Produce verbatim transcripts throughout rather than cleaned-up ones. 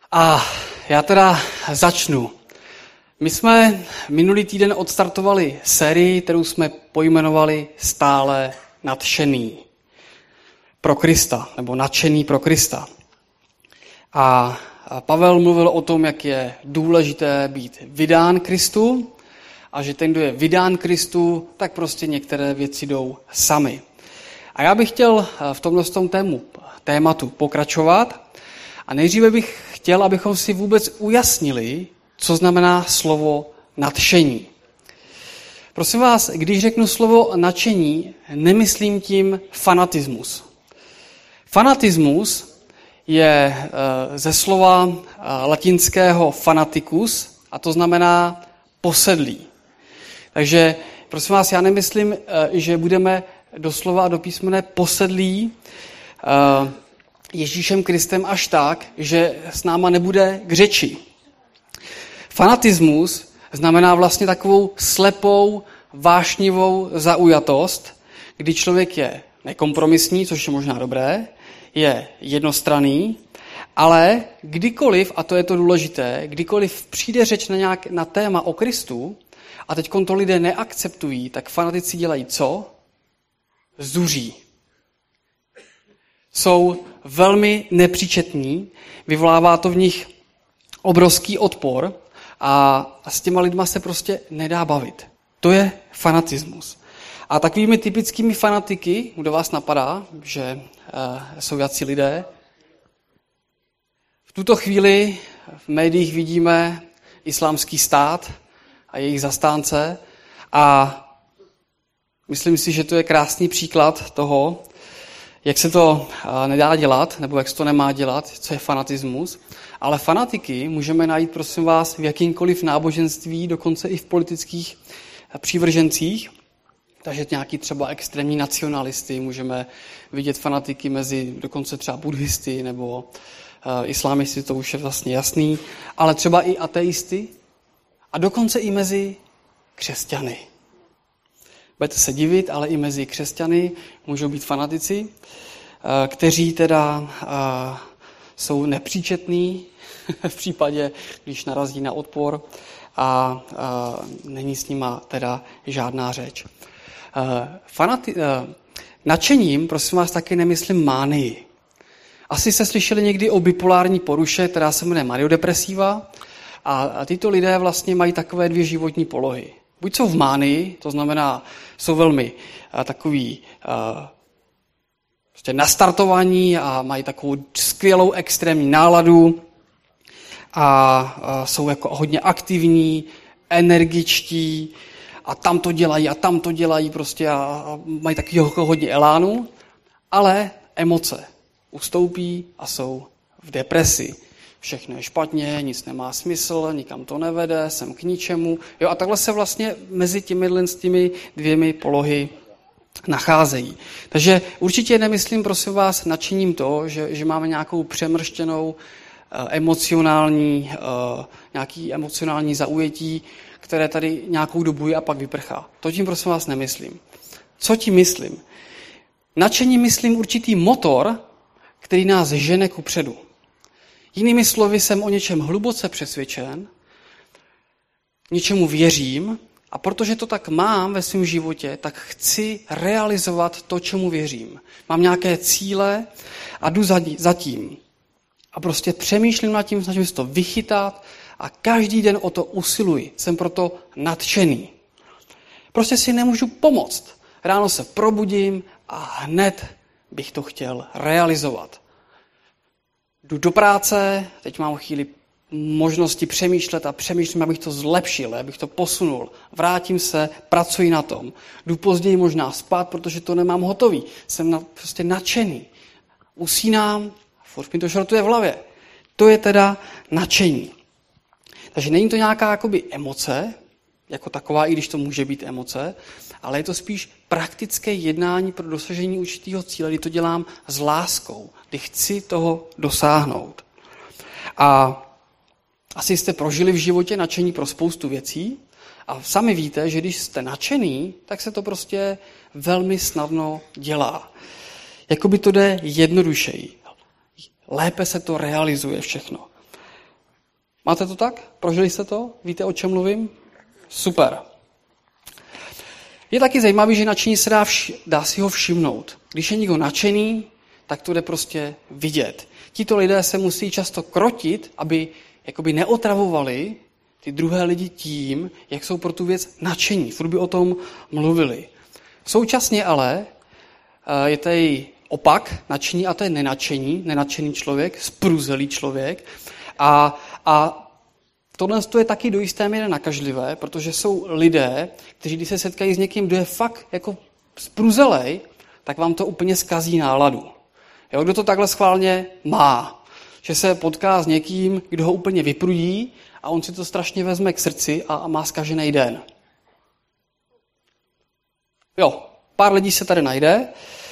A já teda začnu. My jsme minulý týden odstartovali sérii, kterou jsme pojmenovali Stále nadšený pro Krista, nebo nadšený pro Krista. A Pavel mluvil o tom, jak je důležité být vydán Kristu a že ten, kdo je vydán Kristu, tak prostě některé věci jdou sami. A já bych chtěl v tomhle tom tému, tématu pokračovat a nejdříve bych chtěl, abychom si vůbec ujasnili, co znamená slovo nadšení. Prosím vás, když řeknu slovo nadšení, nemyslím tím fanatismus. Fanatismus je ze slova latinského fanaticus a to znamená posedlý. Takže prosím vás, já nemyslím, že budeme doslova a do písmene posedlí Ježíšem Kristem až tak, že s náma nebude k řeči. Fanatismus znamená vlastně takovou slepou, vášnivou zaujatost, kdy člověk je nekompromisní, což je možná dobré, je jednostranný, ale kdykoliv, a to je to důležité, kdykoliv přijde řeč na, nějak, na téma o Kristu a teď to lidé neakceptují, tak fanatici dělají co? Zuří. Jsou velmi nepříčetní, vyvolává to v nich obrovský odpor a s těma lidma se prostě nedá bavit. To je fanatismus. A takovými typickými fanatiky, kdo vás napadá, že e, jsou jací lidé, v tuto chvíli v médiích vidíme Islámský stát a jejich zastánce a myslím si, že to je krásný příklad toho, jak se to nedá dělat, nebo jak se to nemá dělat, co je fanatismus. Ale fanatiky můžeme najít, prosím vás, v jakýmkoliv náboženství, dokonce i v politických přívržencích. Takže nějaký třeba extrémní nacionalisty, můžeme vidět fanatiky mezi dokonce třeba buddhisty nebo uh, islámisty, to už je vlastně jasný, ale třeba i ateisty a dokonce i mezi křesťany. Budete se divit, ale i mezi křesťany můžou být fanatici, kteří teda jsou nepříčetní v případě, když narazí na odpor a není s nima teda žádná řeč. Fanati- nadšením, prosím vás, taky nemyslím mánii. Asi jste slyšeli někdy o bipolární poruše, která se jmenuje maniodepresiva a tyto lidé vlastně mají takové dvě životní polohy. Buď jsou v mánii, to znamená, jsou velmi uh, takový uh, prostě nastartovaní a mají takovou skvělou extrémní náladu a uh, jsou jako hodně aktivní, energičtí a tam to dělají a tam to dělají prostě a, a mají takového hodně elánu, ale emoce ustoupí a jsou v depresi. Všechno je špatně, nic nemá smysl, nikam to nevede, jsem k ničemu. Jo, a takhle se vlastně mezi těmi, těmi dvěmi polohy nacházejí. Takže určitě nemyslím, prosím vás, nadšením to, že, že máme nějakou přemrštěnou emocionální, nějaký emocionální zaujetí, které tady nějakou dobu je a pak vyprchá. To tím, prosím vás, nemyslím. Co tím myslím? Nadšení myslím určitý motor, který nás žene kupředu. Jinými slovy, jsem o něčem hluboce přesvědčen, něčemu věřím a protože to tak mám ve svém životě, tak chci realizovat to, čemu věřím. Mám nějaké cíle a jdu za tím. A prostě přemýšlím nad tím, snažím se to vychytat a každý den o to usiluji. Jsem proto nadšený. Prostě si nemůžu pomoct. Ráno se probudím a hned bych to chtěl realizovat. Jdu do práce, teď mám chvíli možnosti přemýšlet a přemýšlím, abych to zlepšil, abych to posunul. Vrátím se, pracuji na tom. Jdu později možná spát, protože to nemám hotový. Jsem na, prostě nadšený. Usínám, furt mi to šrotuje v hlavě. To je teda nadšení. Takže není to nějaká jakoby emoce, jako taková, i když to může být emoce, ale je to spíš praktické jednání pro dosažení určitého cíle, kdy to dělám s láskou, kdy chci toho dosáhnout. A asi jste prožili v životě nadšení pro spoustu věcí a sami víte, že když jste nadšený, tak se to prostě velmi snadno dělá. Jakoby to jde jednodušeji. Lépe se to realizuje všechno. Máte to tak? Prožili jste to? Víte, o čem mluvím? Super. Je taky zajímavé, že nadšení se dá, vš- dá si ho všimnout. Když je někdo nadšený, tak to jde prostě vidět. Tito lidé se musí často krotit, aby jakoby neotravovali ty druhé lidi tím, jak jsou pro tu věc nadšení. Furt by o tom mluvili. Současně ale je tady opak nadšení a to je nenadšení, nenadšený člověk, spruzelý člověk. A, a tohle je taky do jisté míry nakažlivé, protože jsou lidé, kteří když se setkají s někým, kdo je fakt jako spruzelej, tak vám to úplně zkazí náladu. Jo, kdo to takhle schválně má, že se potká s někým, kdo ho úplně vyprudí a on si to strašně vezme k srdci a, a má zkažený den. Jo, pár lidí se tady najde.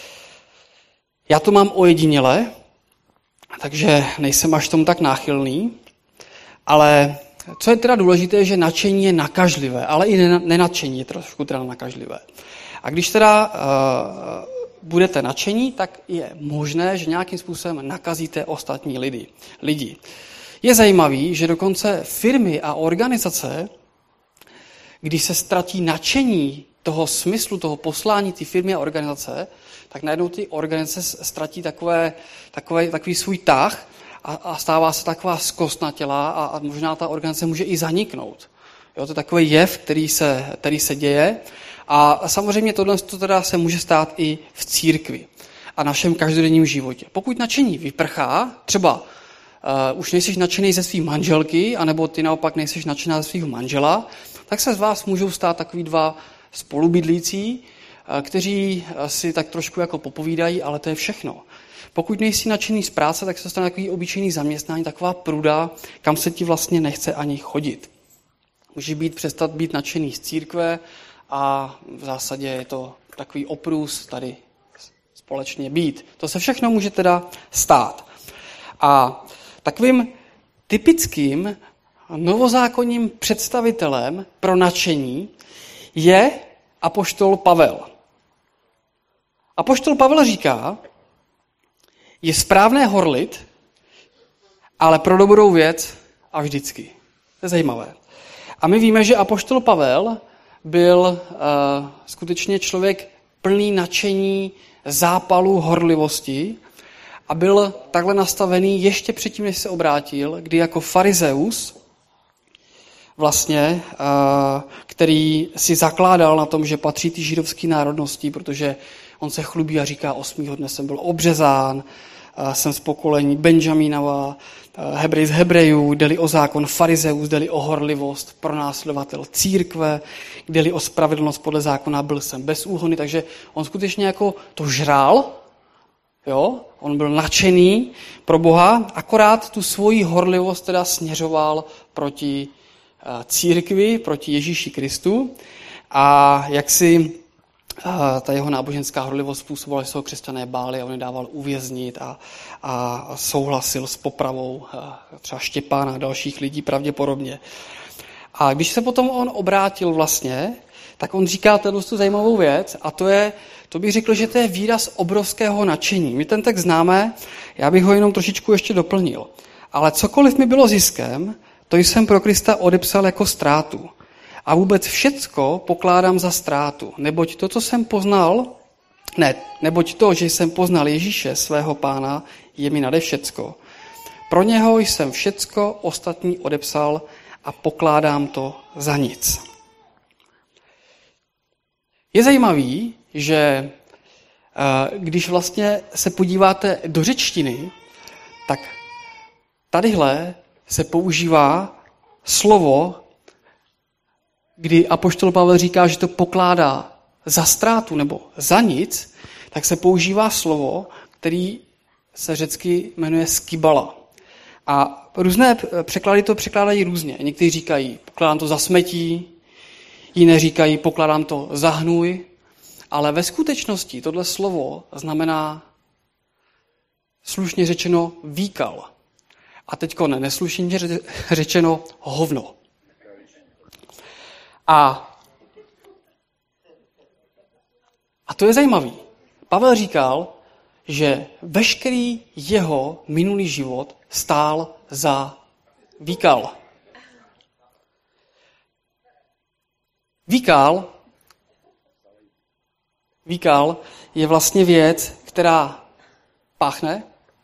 Já to mám ojediněle, takže nejsem až tomu tak náchylný, ale co je teda důležité, že nadšení je nakažlivé, ale i nenadšení je trošku teda nakažlivé. A když teda uh, budete nadšení, tak je možné, že nějakým způsobem nakazíte ostatní lidi. lidi. Je zajímavý, že dokonce firmy a organizace, když se ztratí nadšení toho smyslu, toho poslání ty firmy a organizace, tak najednou ty organizace ztratí takové, takové, takový svůj tah a, a stává se taková zkostnatělá a, a možná ta organizace může i zaniknout. Jo, to je takový jev, který se, který se děje. A samozřejmě tohle teda se může stát i v církvi a našem každodenním životě. Pokud nadšení vyprchá, třeba uh, už nejsiš nadšený ze svý manželky, anebo ty naopak nejsiš nadšená ze svého manžela, tak se z vás můžou stát takový dva spolubydlící, uh, kteří si tak trošku jako popovídají, ale to je všechno. Pokud nejsi nadšený z práce, tak se stane takový obyčejný zaměstnání, taková pruda, kam se ti vlastně nechce ani chodit. Může být přestat být nadšený z církve, a v zásadě je to takový oprůz tady společně být. To se všechno může teda stát. A takovým typickým novozákonním představitelem pro nadšení je apoštol Pavel. Apoštol Pavel říká, je správné horlit, ale pro dobrou věc a vždycky. To je zajímavé. A my víme, že apoštol Pavel byl uh, skutečně člověk plný nadšení, zápalu, horlivosti a byl takhle nastavený ještě předtím, než se obrátil, kdy jako farizeus, vlastně, uh, který si zakládal na tom, že patří ty židovské národnosti, protože on se chlubí a říká, osmého dne jsem byl obřezán, uh, jsem z pokolení Benjamínova, Hebrej z Hebrejů, jde-li o zákon farizeus, jde-li o horlivost, pronásledovatel církve, jde-li o spravedlnost podle zákona, byl jsem bez úhony, takže on skutečně jako to žral, jo? On byl nadšený pro Boha, akorát tu svoji horlivost teda směřoval proti církvi, proti Ježíši Kristu a jak si ta jeho náboženská horlivost způsobila, že se ho křesťané báli a on je dával uvěznit a, a souhlasil s popravou třeba Štěpána a dalších lidí pravděpodobně. A když se potom on obrátil vlastně, tak on říká tady tu zajímavou věc a to je, to bych řekl, že to je výraz obrovského nadšení. My ten text známe, já bych ho jenom trošičku ještě doplnil. Ale cokoliv mi bylo ziskem, to jsem pro Krista odepsal jako ztrátu. A vůbec všecko pokládám za ztrátu, neboť to, co jsem poznal, ne, neboť to, že jsem poznal Ježíše, svého pána, je mi nade všecko. Pro něho jsem všecko ostatní odepsal a pokládám to za nic. Je zajímavý, že když vlastně se podíváte do řečtiny, tak tadyhle se používá slovo, kdy apoštol Pavel říká, že to pokládá za ztrátu nebo za nic, tak se používá slovo, který se řecky jmenuje skybala. A různé překlady to překládají různě. Někteří říkají, pokládám to za smetí, jiné říkají, pokládám to za hnůj, ale ve skutečnosti tohle slovo znamená slušně řečeno výkal. A teďko ne, neslušně řečeno hovno. A, a to je zajímavý. Pavel říkal, že veškerý jeho minulý život stál za výkal. Výkal, výkal je vlastně věc, která páchne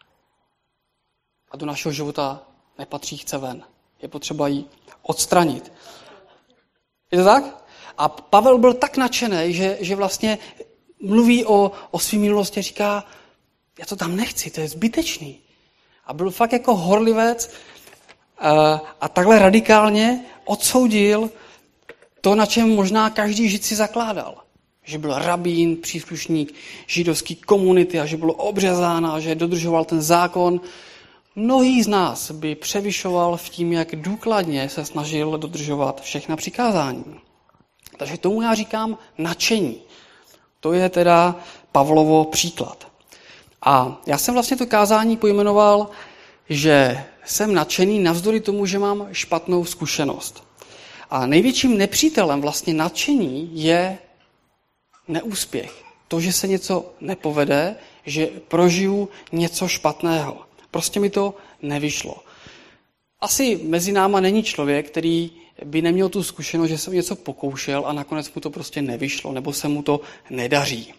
a do našeho života nepatří, chce ven. Je potřeba ji odstranit. Je to tak? A Pavel byl tak nadšený, že, že vlastně mluví o, o svým minulosti a říká, já to tam nechci, to je zbytečný. A byl fakt jako horlivec a, a takhle radikálně odsoudil to, na čem možná každý žid si zakládal. Že byl rabín, příslušník židovské komunity a že byl obřezán a že dodržoval ten zákon. Mnohý z nás by převyšoval v tím, jak důkladně se snažil dodržovat všechna přikázání. Takže tomu já říkám nadšení. To je teda Pavlovo příklad. A já jsem vlastně to kázání pojmenoval, že jsem nadšený navzdory tomu, že mám špatnou zkušenost. A největším nepřítelem vlastně nadšení je neúspěch. To, že se něco nepovede, že prožiju něco špatného. Prostě mi to nevyšlo. Asi mezi náma není člověk, který by neměl tu zkušenost, že jsem něco pokoušel a nakonec mu to prostě nevyšlo, nebo se mu to nedaří.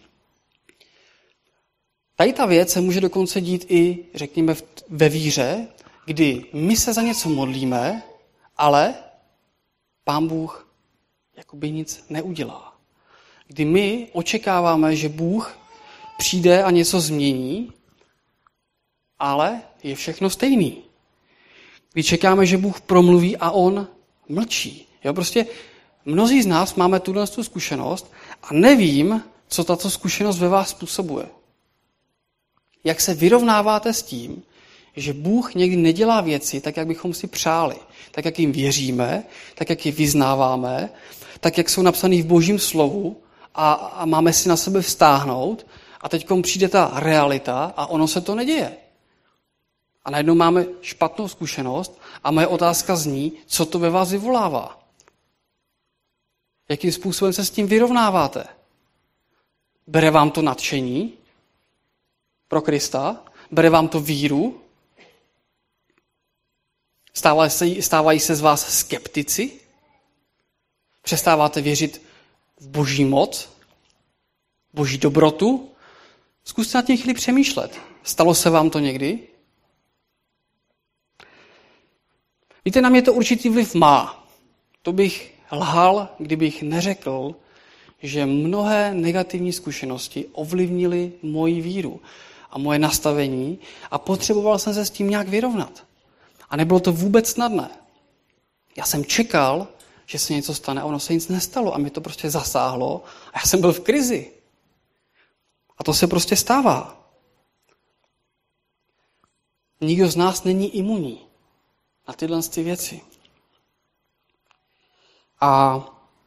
Tady ta věc se může dokonce dít i, řekněme, ve víře, kdy my se za něco modlíme, ale Pán Bůh jakoby nic neudělá. Kdy my očekáváme, že Bůh přijde a něco změní, ale je všechno stejný. Kdy čekáme, že Bůh promluví a on mlčí. Jo, prostě mnozí z nás máme tuhle zkušenost a nevím, co tato zkušenost ve vás způsobuje. Jak se vyrovnáváte s tím, že Bůh někdy nedělá věci tak, jak bychom si přáli, tak, jak jim věříme, tak, jak je vyznáváme, tak, jak jsou napsané v Božím slovu a, a máme si na sebe vztáhnout a teď přijde ta realita a ono se to neděje. A najednou máme špatnou zkušenost a moje otázka zní, co to ve vás vyvolává. Jakým způsobem se s tím vyrovnáváte? Bere vám to nadšení pro Krista? Bere vám to víru? Stávají se, stávají se z vás skeptici? Přestáváte věřit v Boží moc? Boží dobrotu? Zkuste nad tím chvíli přemýšlet. Stalo se vám to někdy? Víte, na mě to určitý vliv má. To bych lhal, kdybych neřekl, že mnohé negativní zkušenosti ovlivnily moji víru a moje nastavení a potřeboval jsem se s tím nějak vyrovnat. A nebylo to vůbec snadné. Já jsem čekal, že se něco stane a ono se nic nestalo a mě to prostě zasáhlo a já jsem byl v krizi. A to se prostě stává. Nikdo z nás není imunní na tyhle ty věci. A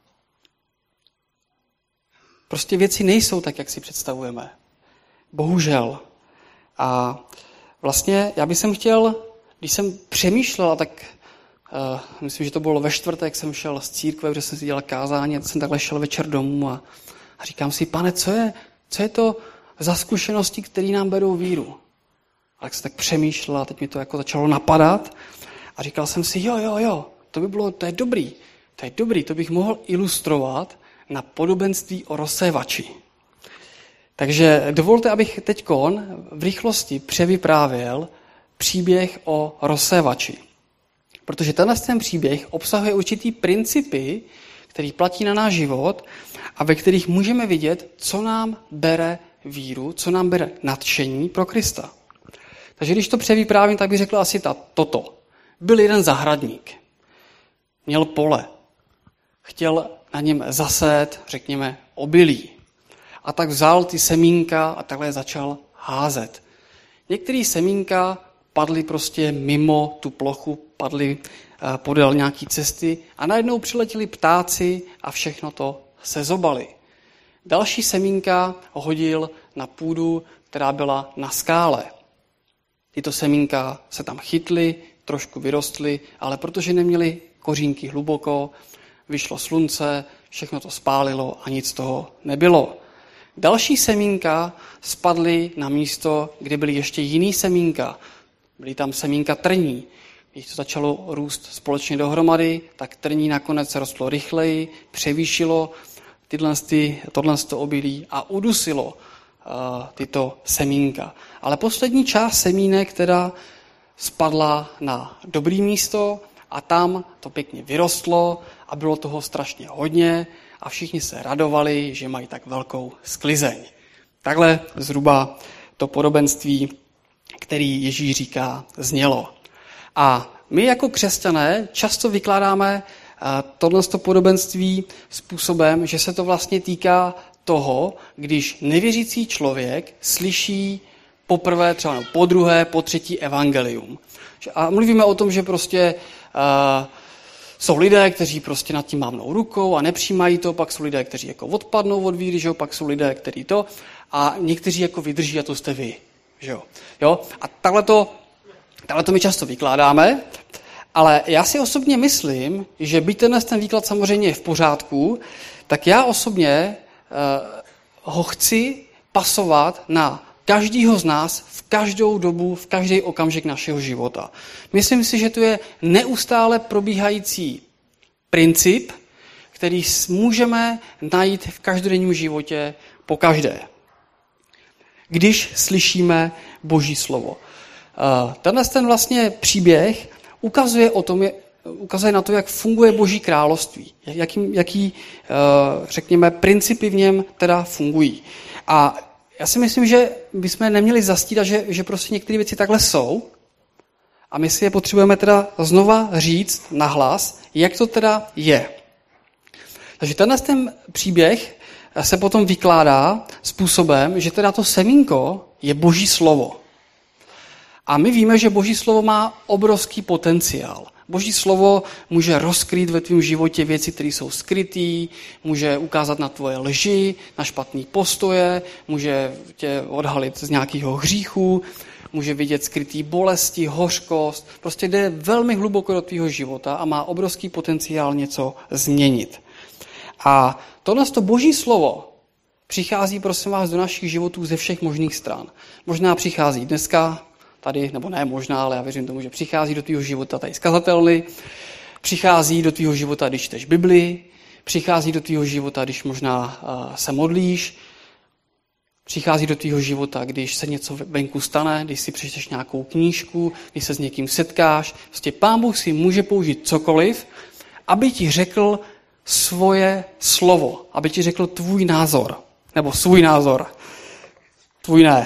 prostě věci nejsou tak, jak si představujeme. Bohužel. A vlastně já bych chtěl, když jsem přemýšlel, tak uh, myslím, že to bylo ve čtvrtek, jsem šel z církve, protože jsem si dělal kázání a jsem takhle šel večer domů a, a říkám si, pane, co je, co je to za zkušenosti, které nám berou víru? A tak jsem tak přemýšlel a teď mi to jako začalo napadat a říkal jsem si, jo, jo, jo, to by bylo, to je dobrý, to je dobrý, to bych mohl ilustrovat na podobenství o rozsévači. Takže dovolte, abych teďkon v rychlosti převyprávěl příběh o rozsévači. Protože tenhle ten příběh obsahuje určitý principy, který platí na náš život a ve kterých můžeme vidět, co nám bere víru, co nám bere nadšení pro Krista. Takže když to převyprávím, tak bych řekl asi ta, toto. Byl jeden zahradník. Měl pole. Chtěl na něm zasét, řekněme, obilí. A tak vzal ty semínka a takhle začal házet. Některé semínka padly prostě mimo tu plochu, padly podél nějaký cesty a najednou přiletěli ptáci a všechno to sezobali. Další semínka hodil na půdu, která byla na skále. Tyto semínka se tam chytly, trošku vyrostly, ale protože neměly kořínky hluboko, vyšlo slunce, všechno to spálilo a nic z toho nebylo. Další semínka spadly na místo, kde byly ještě jiný semínka. Byly tam semínka trní. když to začalo růst společně dohromady, tak trní nakonec rostlo rychleji, převýšilo tyhle, tohle obilí a udusilo uh, tyto semínka. Ale poslední část semínek, která spadla na dobré místo a tam to pěkně vyrostlo a bylo toho strašně hodně a všichni se radovali, že mají tak velkou sklizeň. Takhle zhruba to podobenství, který Ježíš říká, znělo. A my jako křesťané často vykládáme tohleto podobenství způsobem, že se to vlastně týká toho, když nevěřící člověk slyší poprvé, třeba po druhé, po třetí evangelium. A mluvíme o tom, že prostě uh, jsou lidé, kteří prostě nad tím mávnou rukou a nepřijímají to, pak jsou lidé, kteří jako odpadnou od víry, že jo? Pak jsou lidé, kteří to, a někteří jako vydrží a to jste vy. Že jo? Jo? A takhle to, takhle to my často vykládáme, ale já si osobně myslím, že byť tenhle ten výklad samozřejmě je v pořádku, tak já osobně uh, ho chci pasovat na každýho z nás v každou dobu, v každý okamžik našeho života. Myslím si, že to je neustále probíhající princip, který můžeme najít v každodenním životě po každé. Když slyšíme Boží slovo. Tenhle ten vlastně příběh ukazuje, o tom, ukazuje na to, jak funguje Boží království, jaký, jaký řekněme, principy v něm teda fungují. A já si myslím, že bychom neměli zastírat, že, že prostě některé věci takhle jsou a my si je potřebujeme teda znova říct nahlas, jak to teda je. Takže tenhle ten příběh se potom vykládá způsobem, že teda to semínko je Boží slovo. A my víme, že Boží slovo má obrovský potenciál. Boží slovo může rozkrýt ve tvém životě věci, které jsou skrytý, může ukázat na tvoje lži, na špatný postoje, může tě odhalit z nějakého hříchu, může vidět skrytý bolesti, hořkost. Prostě jde velmi hluboko do tvého života a má obrovský potenciál něco změnit. A tohle to Boží slovo přichází, prosím vás, do našich životů ze všech možných stran. Možná přichází dneska, tady, nebo ne možná, ale já věřím tomu, že přichází do tvýho života tady z kazatelny, přichází do tvýho života, když čteš Bibli, přichází do tvýho života, když možná uh, se modlíš, přichází do tvýho života, když se něco venku stane, když si přečteš nějakou knížku, když se s někým setkáš. Prostě Pán Bůh si může použít cokoliv, aby ti řekl svoje slovo, aby ti řekl tvůj názor, nebo svůj názor. Tvůj ne.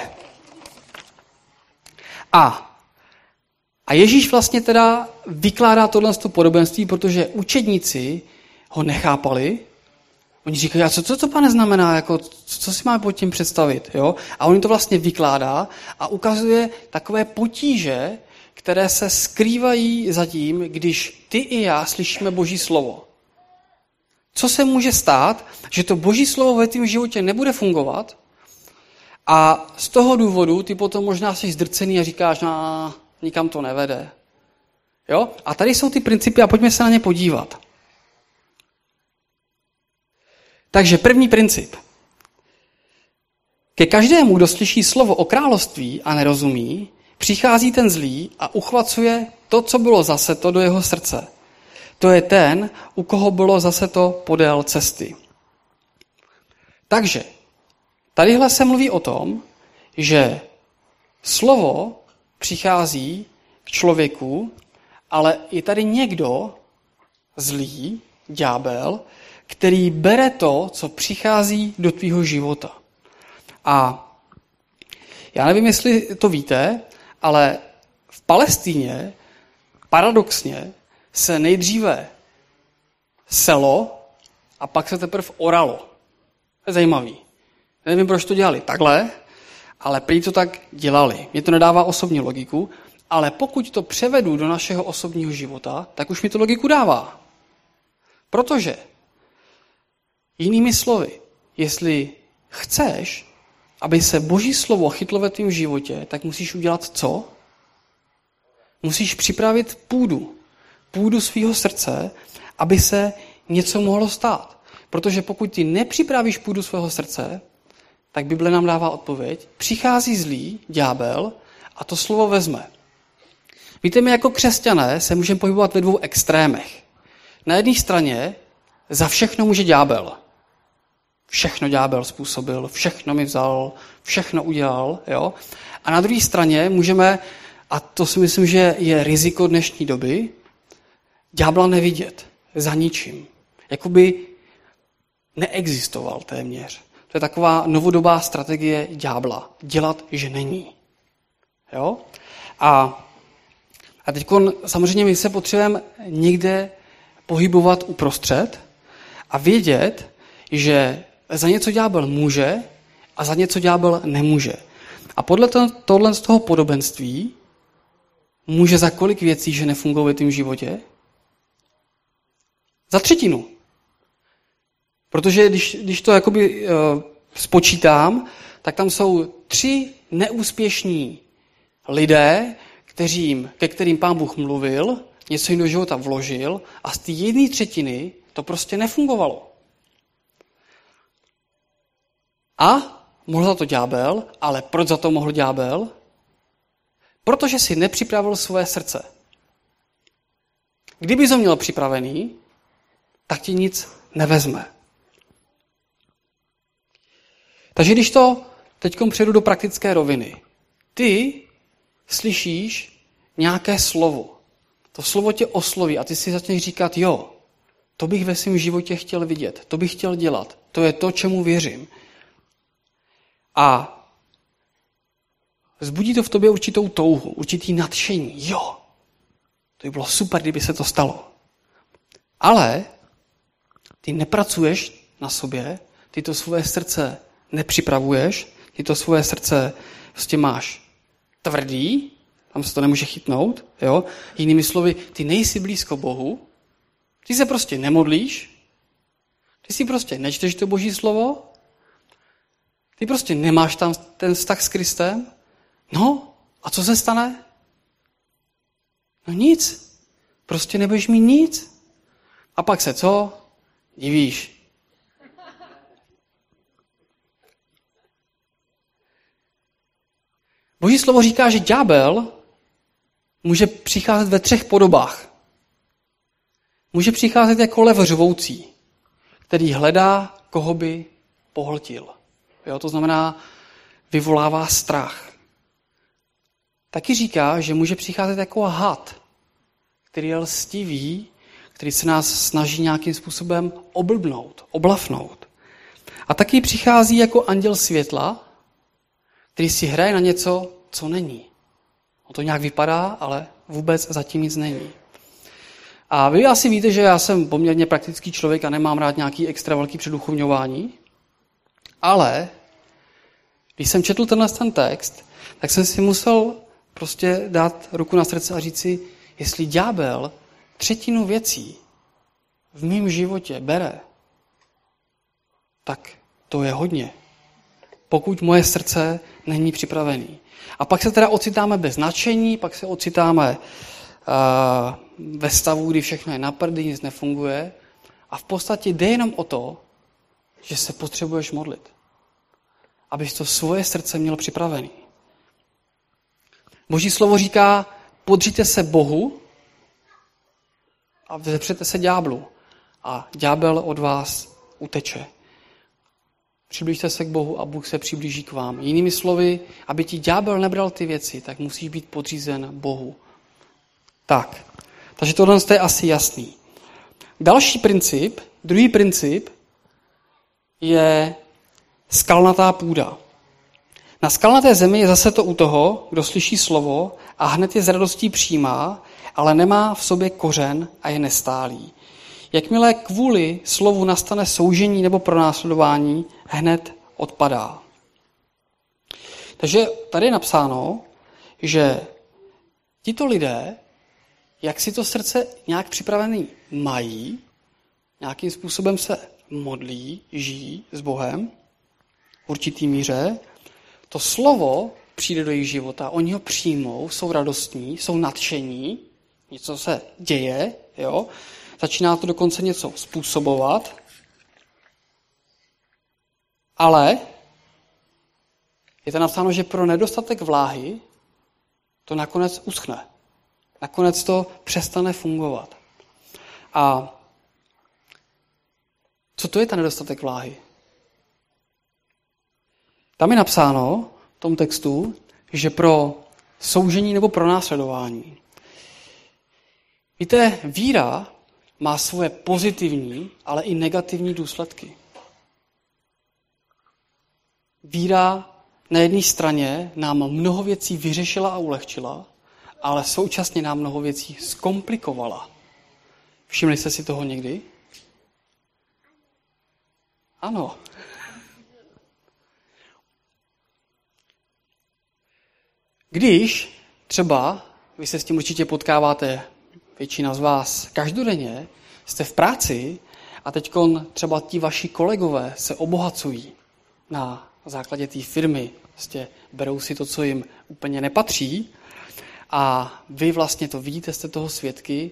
A, a Ježíš vlastně teda vykládá tohle podobenství, protože učedníci ho nechápali. Oni říkají, a co, co to, pane, znamená, jako, co, co si máme pod tím představit? Jo? A on to vlastně vykládá a ukazuje takové potíže, které se skrývají za tím, když ty i já slyšíme Boží slovo. Co se může stát, že to Boží slovo ve tvém životě nebude fungovat a z toho důvodu ty potom možná jsi zdrcený a říkáš, no, nikam to nevede. Jo? A tady jsou ty principy a pojďme se na ně podívat. Takže první princip. Ke každému, kdo slyší slovo o království a nerozumí, přichází ten zlý a uchvacuje to, co bylo zaseto do jeho srdce. To je ten, u koho bylo zaseto podél cesty. Takže tadyhle se mluví o tom, že slovo přichází k člověku, ale je tady někdo zlý, ďábel, který bere to, co přichází do tvýho života. A já nevím, jestli to víte, ale v Palestíně paradoxně se nejdříve selo a pak se teprve oralo. To je zajímavý. Nevím, proč to dělali takhle, ale prý to tak dělali. Mně to nedává osobní logiku, ale pokud to převedu do našeho osobního života, tak už mi to logiku dává. Protože, jinými slovy, jestli chceš, aby se Boží slovo chytlo ve tvém životě, tak musíš udělat co? Musíš připravit půdu. Půdu svého srdce, aby se něco mohlo stát. Protože pokud ty nepřipravíš půdu svého srdce, tak Bible nám dává odpověď, přichází zlý, ďábel, a to slovo vezme. Víte, my jako křesťané se můžeme pohybovat ve dvou extrémech. Na jedné straně za všechno může ďábel. Všechno ďábel způsobil, všechno mi vzal, všechno udělal. Jo? A na druhé straně můžeme, a to si myslím, že je riziko dnešní doby, ďábla nevidět za ničím. Jakoby neexistoval téměř. To je taková novodobá strategie ďábla. Dělat, že není. Jo? A, a teď samozřejmě my se potřebujeme někde pohybovat uprostřed a vědět, že za něco ďábel může a za něco ďábel nemůže. A podle to, tohle z toho podobenství může za kolik věcí, že nefungují v tom životě? Za třetinu. Protože když, když to jakoby uh, spočítám, tak tam jsou tři neúspěšní lidé, kterým, ke kterým Pán Bůh mluvil, něco jim do života vložil a z té jedné třetiny to prostě nefungovalo. A mohl za to ďábel, ale proč za to mohl ďábel? Protože si nepřipravil svoje srdce. Kdyby to měl připravený, tak ti nic nevezme. Takže když to teď přejdu do praktické roviny, ty slyšíš nějaké slovo. To slovo tě osloví a ty si začneš říkat, jo, to bych ve svém životě chtěl vidět, to bych chtěl dělat, to je to, čemu věřím. A vzbudí to v tobě určitou touhu, určitý nadšení. Jo, to by bylo super, kdyby se to stalo. Ale ty nepracuješ na sobě, ty to svoje srdce nepřipravuješ, ty to svoje srdce prostě máš tvrdý, tam se to nemůže chytnout, jo. Jinými slovy, ty nejsi blízko Bohu, ty se prostě nemodlíš, ty si prostě nečteš to Boží slovo, ty prostě nemáš tam ten vztah s Kristem, no a co se stane? No nic, prostě nebudeš mít nic. A pak se co? Divíš. Boží slovo říká, že ďábel může přicházet ve třech podobách. Může přicházet jako lev řvoucí, který hledá, koho by pohltil. Jo, to znamená, vyvolává strach. Taky říká, že může přicházet jako had, který je lstivý, který se nás snaží nějakým způsobem oblbnout, oblafnout. A taky přichází jako anděl světla, který si hraje na něco, co není. O to nějak vypadá, ale vůbec zatím nic není. A vy asi víte, že já jsem poměrně praktický člověk a nemám rád nějaký extra velký předuchovňování, ale když jsem četl tenhle ten text, tak jsem si musel prostě dát ruku na srdce a říct si, jestli ďábel třetinu věcí v mém životě bere, tak to je hodně. Pokud moje srdce není připravený. A pak se teda ocitáme bez nadšení, pak se ocitáme uh, ve stavu, kdy všechno je na prdy, nic nefunguje. A v podstatě jde jenom o to, že se potřebuješ modlit. Abys to svoje srdce měl připravený. Boží slovo říká, podříte se Bohu a vzepřete se ďáblu. A ďábel od vás uteče. Přiblížte se k Bohu a Bůh se přiblíží k vám. Jinými slovy, aby ti ďábel nebral ty věci, tak musíš být podřízen Bohu. Tak, takže tohle je asi jasný. Další princip, druhý princip je skalnatá půda. Na skalnaté zemi je zase to u toho, kdo slyší slovo a hned je s radostí přijímá, ale nemá v sobě kořen a je nestálý. Jakmile kvůli slovu nastane soužení nebo pronásledování, hned odpadá. Takže tady je napsáno, že tito lidé, jak si to srdce nějak připravený mají, nějakým způsobem se modlí, žijí s Bohem v určitý míře, to slovo přijde do jejich života, oni ho přijmou, jsou radostní, jsou nadšení, něco se děje, jo? Začíná to dokonce něco způsobovat, ale je to napsáno, že pro nedostatek vláhy to nakonec uschne. Nakonec to přestane fungovat. A co to je ten nedostatek vláhy? Tam je napsáno v tom textu, že pro soužení nebo pro následování. Víte, víra má svoje pozitivní, ale i negativní důsledky. Víra na jedné straně nám mnoho věcí vyřešila a ulehčila, ale současně nám mnoho věcí zkomplikovala. Všimli jste si toho někdy? Ano. Když třeba, vy se s tím určitě potkáváte, většina z vás, každodenně jste v práci a teď třeba ti vaši kolegové se obohacují na základě té firmy, vlastně berou si to, co jim úplně nepatří a vy vlastně to vidíte, jste toho svědky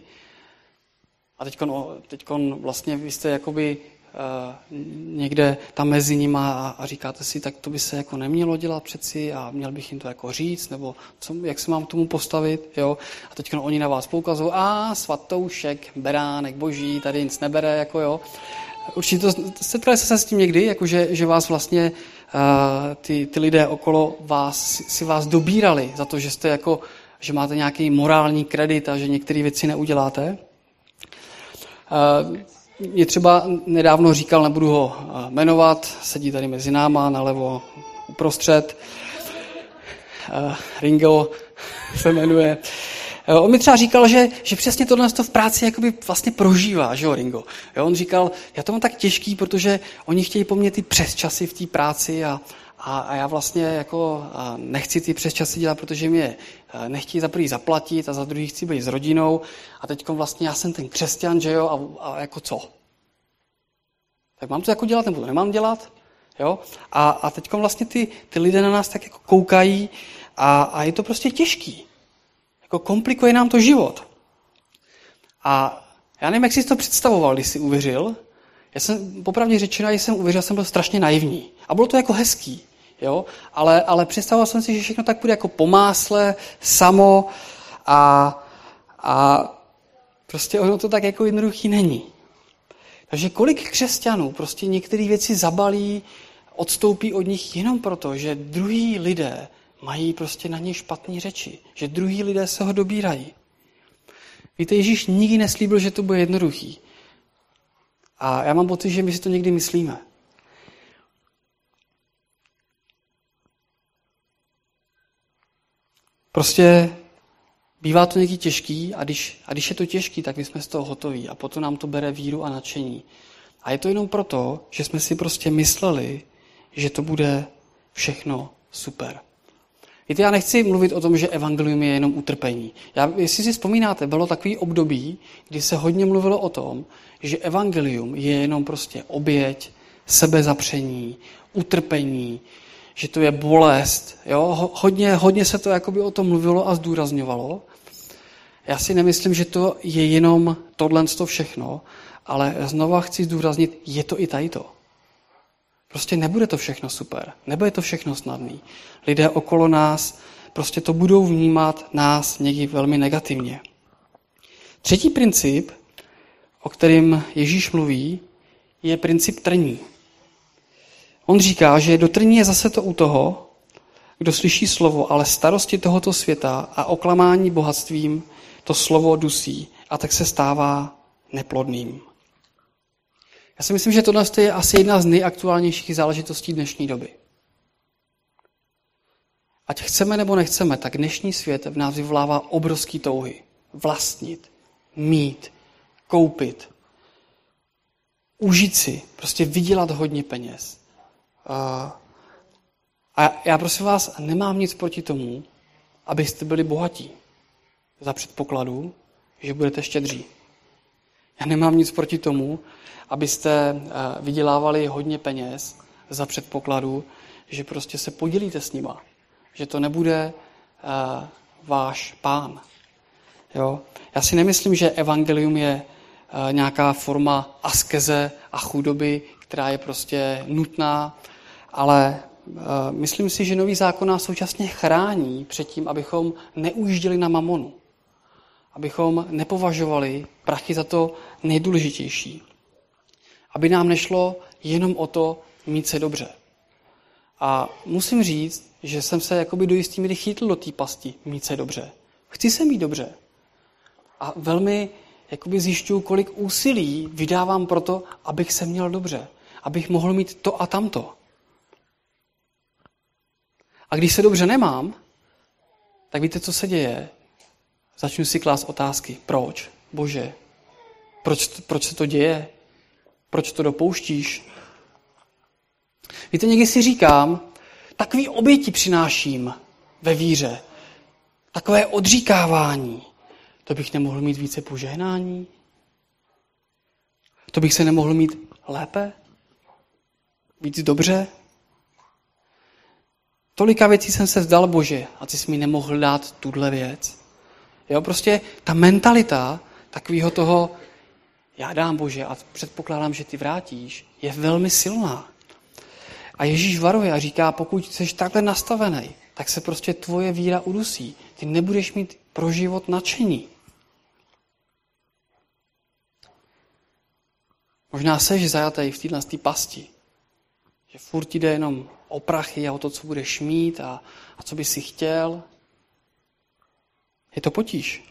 a teďkon, teďkon vlastně vy jste jakoby uh, někde tam mezi nima a, a říkáte si, tak to by se jako nemělo dělat přeci a měl bych jim to jako říct, nebo co, jak se mám k tomu postavit, jo? A teďkon oni na vás poukazují, a svatoušek, beránek boží, tady nic nebere, jako jo. Určitě to, setkali jste se s tím někdy, jakože, že vás vlastně uh, ty, ty lidé okolo vás, si vás dobírali za to, že jste jako, že máte nějaký morální kredit a že některé věci neuděláte. Uh, mě třeba nedávno říkal, nebudu ho jmenovat, sedí tady mezi náma, nalevo uprostřed. Uh, Ringo se jmenuje. On mi třeba říkal, že, že přesně tohle to v práci jakoby vlastně prožívá, že jo, Ringo. Jo, on říkal, já to mám tak těžký, protože oni chtějí po mně ty přesčasy v té práci a, a, a já vlastně jako nechci ty přesčasy dělat, protože mě nechtějí za prvý zaplatit a za druhý chci být s rodinou a teď vlastně já jsem ten křesťan, že jo, a, a jako co? Tak mám to jako dělat nebo to nemám dělat? Jo? A, a teď vlastně ty, ty lidé na nás tak jako koukají a, a je to prostě těžký. Jako komplikuje nám to život. A já nevím, jak jsi to představoval, když jsi uvěřil. Já jsem, popravdě řečeno, když jsem uvěřil, jsem byl strašně naivní. A bylo to jako hezký. Jo? Ale, ale představoval jsem si, že všechno tak bude jako po másle, samo a, a prostě ono to tak jako jednoduchý není. Takže kolik křesťanů prostě některé věci zabalí, odstoupí od nich jenom proto, že druhý lidé mají prostě na něj špatné řeči, že druhý lidé se ho dobírají. Víte, Ježíš nikdy neslíbil, že to bude jednoduchý. A já mám pocit, že my si to někdy myslíme. Prostě bývá to někdy těžký a když, a když je to těžký, tak my jsme z toho hotoví a potom nám to bere víru a nadšení. A je to jenom proto, že jsme si prostě mysleli, že to bude všechno super. Víte, já nechci mluvit o tom, že evangelium je jenom utrpení. Já, jestli si vzpomínáte, bylo takový období, kdy se hodně mluvilo o tom, že evangelium je jenom prostě oběť, sebezapření, utrpení, že to je bolest. Jo? Hodně, hodně se to jakoby o tom mluvilo a zdůrazňovalo. Já si nemyslím, že to je jenom tohle všechno, ale znova chci zdůraznit, je to i tadyto. Prostě nebude to všechno super, nebude to všechno snadný. Lidé okolo nás prostě to budou vnímat nás někdy velmi negativně. Třetí princip, o kterém Ježíš mluví, je princip trní. On říká, že do trní je zase to u toho, kdo slyší slovo, ale starosti tohoto světa a oklamání bohatstvím to slovo dusí a tak se stává neplodným. Já si myslím, že tohle je asi jedna z nejaktuálnějších záležitostí dnešní doby. Ať chceme nebo nechceme, tak dnešní svět v nás vyvolává obrovský touhy. Vlastnit, mít, koupit, užít si, prostě vydělat hodně peněz. A já prosím vás, nemám nic proti tomu, abyste byli bohatí. Za předpokladu, že budete štědří. Já nemám nic proti tomu, abyste vydělávali hodně peněz za předpokladu, že prostě se podělíte s nima. Že to nebude uh, váš pán. Jo? Já si nemyslím, že evangelium je uh, nějaká forma askeze a chudoby, která je prostě nutná, ale uh, myslím si, že nový zákon nás současně chrání před tím, abychom neujížděli na mamonu. abychom nepovažovali prachy za to nejdůležitější. Aby nám nešlo jenom o to mít se dobře. A musím říct, že jsem se jakoby do jistý míry chytl do té pasti mít se dobře. Chci se mít dobře. A velmi jakoby zjišťuju, kolik úsilí vydávám pro to, abych se měl dobře. Abych mohl mít to a tamto. A když se dobře nemám, tak víte, co se děje? Začnu si klást otázky. Proč? Bože, proč, proč se to děje? Proč to dopouštíš? Víte, někdy si říkám, takový oběti přináším ve víře. Takové odříkávání. To bych nemohl mít více požehnání? To bych se nemohl mít lépe? Víc dobře? Tolika věcí jsem se vzdal, Bože, a ty jsi mi nemohl dát tuhle věc. Jo, prostě ta mentalita takového toho, já dám, Bože, a předpokládám, že ty vrátíš, je velmi silná. A Ježíš varuje a říká, pokud jsi takhle nastavený, tak se prostě tvoje víra udusí. Ty nebudeš mít pro život nadšení. Možná seš zajatý v této pasti. Že furt jde jenom o prachy a o to, co budeš mít a, a co bys si chtěl. Je to potíž.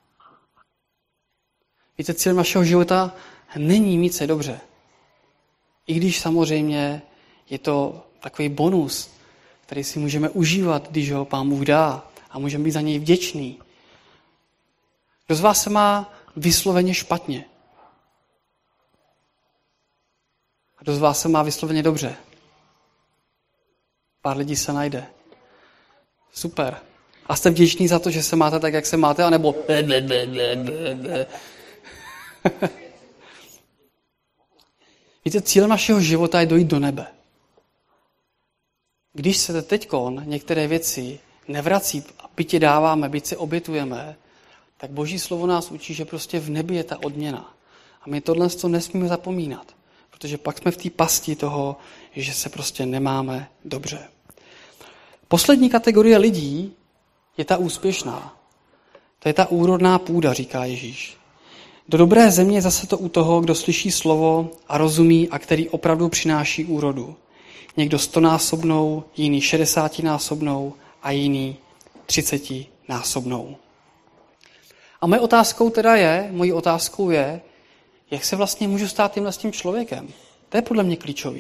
Víte, cílem našeho života není mít se dobře. I když samozřejmě je to takový bonus, který si můžeme užívat, když ho Pán Bůh dá a můžeme být za něj vděčný. Kdo z vás se má vysloveně špatně? A kdo z vás se má vysloveně dobře? Pár lidí se najde. Super. A jste vděční za to, že se máte tak, jak se máte, anebo víte, cílem našeho života je dojít do nebe. Když se teďkon některé věci nevrací a byť je dáváme, byť se obětujeme, tak Boží slovo nás učí, že prostě v nebi je ta odměna. A my tohle nesmíme zapomínat, protože pak jsme v té pasti toho, že se prostě nemáme dobře. Poslední kategorie lidí je ta úspěšná. To je ta úrodná půda, říká Ježíš. Do dobré země je zase to u toho, kdo slyší slovo a rozumí a který opravdu přináší úrodu. Někdo stonásobnou, jiný šedesátinásobnou a jiný třicetinásobnou. A moje otázkou teda je, mojí otázkou je, jak se vlastně můžu stát tímhle s tím člověkem. To je podle mě klíčový.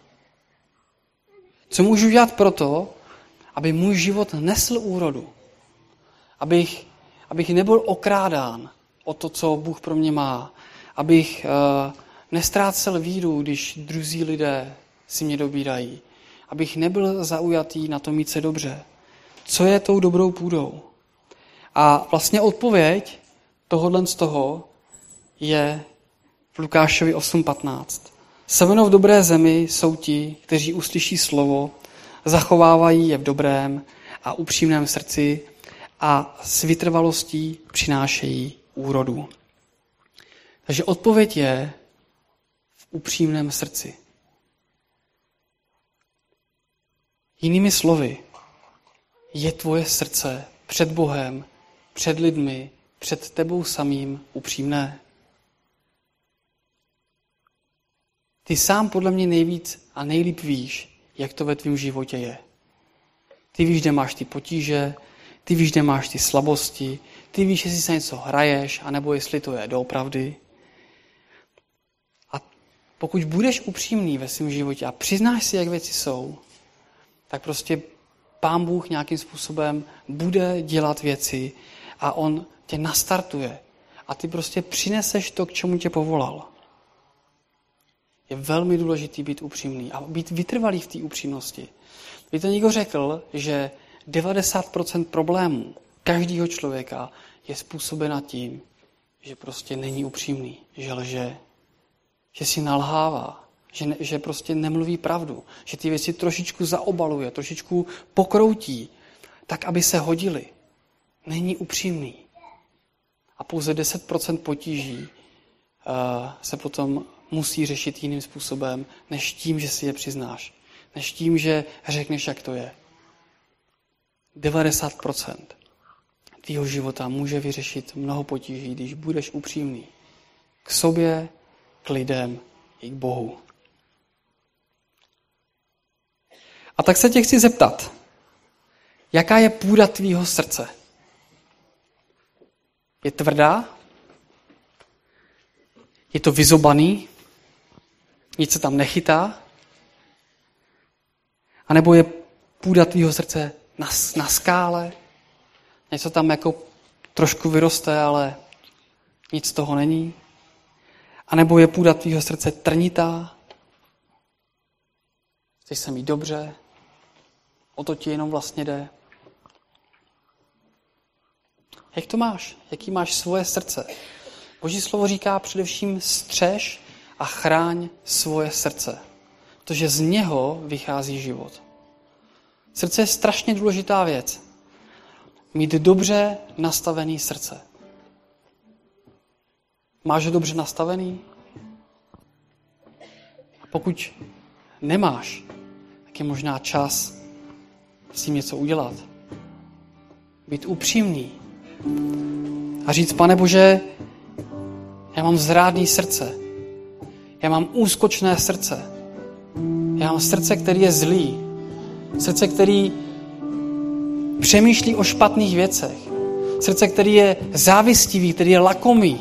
Co můžu dělat proto, aby můj život nesl úrodu? Abych, abych nebyl okrádán o to, co Bůh pro mě má. Abych uh, nestrácel víru, když druzí lidé si mě dobírají. Abych nebyl zaujatý na to mít se dobře. Co je tou dobrou půdou? A vlastně odpověď tohodle z toho je v Lukášovi osm patnáct. Semenou v dobré zemi jsou ti, kteří uslyší slovo, zachovávají je v dobrém a upřímném srdci a s vytrvalostí přinášejí úrodu. Takže odpověď je v upřímném srdci. Jinými slovy, je tvoje srdce před Bohem, před lidmi, před tebou samým upřímné? Ty sám podle mě nejvíc a nejlíp víš, jak to ve tvém životě je. Ty víš, kde máš ty potíže, ty víš, kde máš ty slabosti, ty víš, jestli se něco hraješ, anebo jestli to je doopravdy. A pokud budeš upřímný ve svém životě a přiznáš si, jak věci jsou, tak prostě Pán Bůh nějakým způsobem bude dělat věci a on tě nastartuje. A ty prostě přineseš to, k čemu tě povolal. Je velmi důležitý být upřímný a být vytrvalý v té upřímnosti. Víte, někdo řekl, že devadesát procent problémů každého člověka je způsobena tím, že prostě není upřímný, že lže, že si nalhává, že, ne, že prostě nemluví pravdu, že ty věci trošičku zaobaluje, trošičku pokroutí, tak, aby se hodily. Není upřímný. A pouze deset procent potíží uh, se potom musí řešit jiným způsobem, než tím, že si je přiznáš. Než tím, že řekneš, jak to je. devadesát procent. tvýho života může vyřešit mnoho potíží, když budeš upřímný k sobě, k lidem i k Bohu. A tak se tě chci zeptat, jaká je půda tvýho srdce? Je tvrdá? Je to vyzobaný? Nic se tam nechytá? A nebo je půda tvýho srdce na, na skále? Něco tam jako trošku vyroste, ale nic z toho není? A nebo je půda tvýho srdce trnitá? Chceš se mít dobře? O to ti jenom vlastně jde. Jak to máš? Jaký máš svoje srdce? Boží slovo říká především střež a chráň svoje srdce, protože z něho vychází život. Srdce je strašně důležitá věc. Mít dobře nastavený srdce. Máš ho dobře nastavený? A pokud nemáš, tak je možná čas s tím něco udělat. Být upřímný. A říct, Pane Bože, já mám zrádný srdce. Já mám úskočné srdce. Já mám srdce, který je zlý. Srdce, který přemýšlí o špatných věcech. Srdce, který je závistivý, který je lakomý.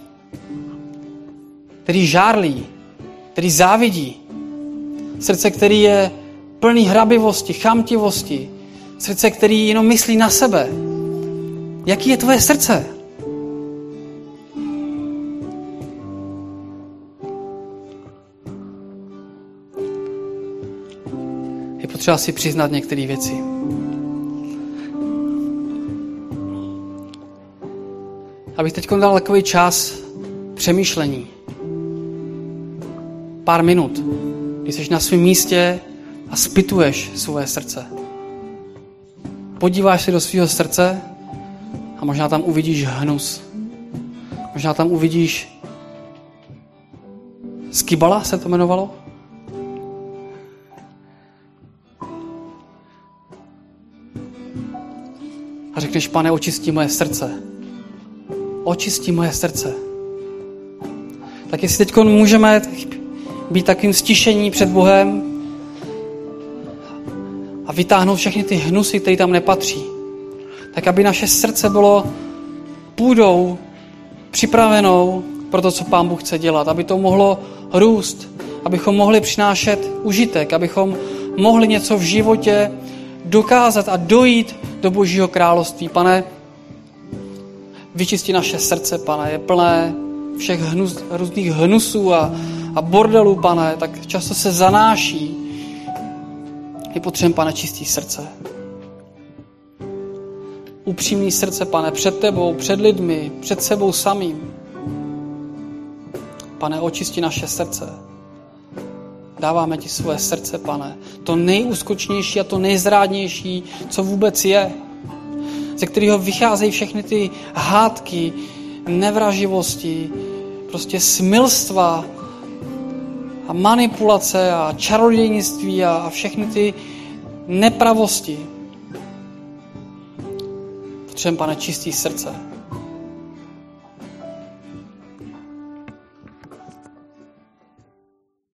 Který žárlí. Který závidí. Srdce, který je plný hrabivosti, chamtivosti. Srdce, který jenom myslí na sebe. Jaký je tvoje srdce? Je potřeba si přiznat některé věci. Abych teď dal takový čas přemýšlení. Pár minut, když jsi na svém místě a zpytuješ svoje srdce. Podíváš se do svého srdce a možná tam uvidíš hnus. Možná tam uvidíš skibala, se to jmenovalo? A řekneš, Pane, očistí moje srdce. Očistí moje srdce. Tak jestli teď můžeme být takovým stišení před Bohem a vytáhnout všechny ty hnusy, které tam nepatří, tak aby naše srdce bylo půdou připravenou pro to, co Pán Bůh chce dělat. Aby to mohlo růst, abychom mohli přinášet užitek, abychom mohli něco v životě dokázat a dojít do Božího království. Pane, vyčisti naše srdce, Pane, je plné všech hnus, různých hnusů a, a bordelů, Pane, tak často se zanáší. Je potřebujeme, Pane, čistý srdce. Upřímný srdce, Pane, před tebou, před lidmi, před sebou samým. Pane, očisti naše srdce. Dáváme ti svoje srdce, Pane. To nejúskočnější a to nejzrádnější, co vůbec je. Ze kterého vycházejí všechny ty hádky, nevraživosti, prostě smilstva a manipulace a čarodějnictví a, a všechny ty nepravosti. Potřebujeme, Pane, čistý srdce.